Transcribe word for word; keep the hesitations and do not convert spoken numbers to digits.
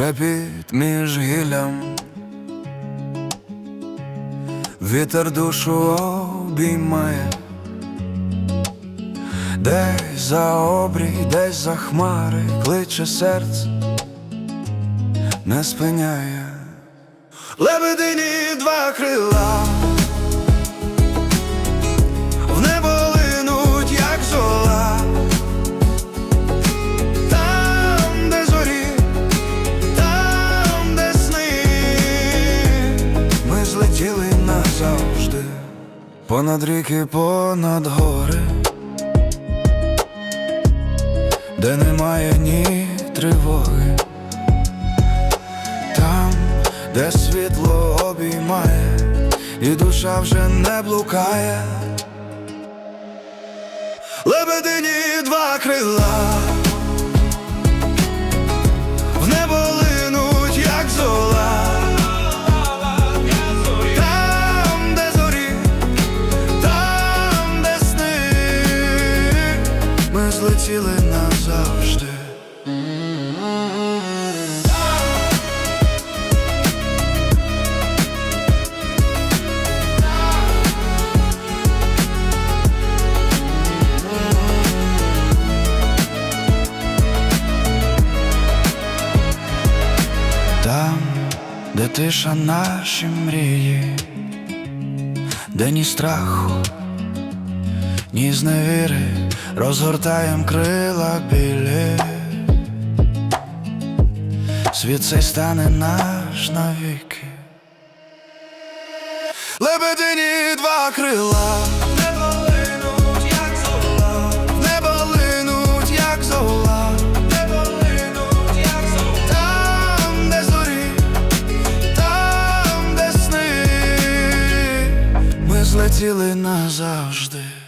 шепіт між гіллям, вітер душу обіймає, десь за обрій, десь за хмари кличе серце, не спиняє. Лебедині два крила, в небо линуть, як зола. Там, де зорі, там, де сни, ми злетіли назавжди, понад ріки, понад гори, де немає ні тривоги. Там, де світло обіймає, і душа вже не блукає. Лебедині два крила, в небо линуть, як зола. Там, де зорі, там, де сни, ми злетіли назавжди. Там, де тиша наші мрії, де ні страху, ні зневіри, розгортаєм крила білі. Світ цей стане наш навіки. Лебедині два крила, в небо линуть, як зола. В небо линуть, як зола. Злетіли назавжди.